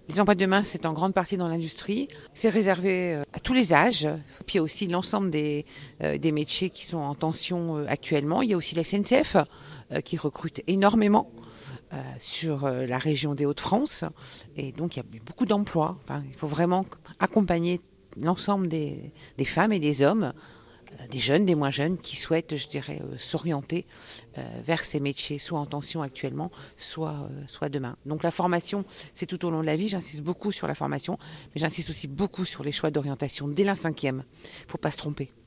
Les emplois de demain, c'est en grande partie dans l'industrie. C'est réservé à tous les âges. Puis il y a aussi l'ensemble des métiers qui sont en tension actuellement. Il y a aussi la SNCF qui recrute énormément sur la région des Hauts-de-France. Et donc il y a beaucoup d'emplois. Enfin, il faut vraiment accompagner l'ensemble des femmes et des hommes, des jeunes, des moins jeunes, qui souhaitent, je dirais, s'orienter vers ces métiers, soit en tension actuellement, soit demain. Donc la formation, c'est tout au long de la vie. J'insiste beaucoup sur la formation, mais j'insiste aussi beaucoup sur les choix d'orientation dès la 5e. Il ne faut pas se tromper.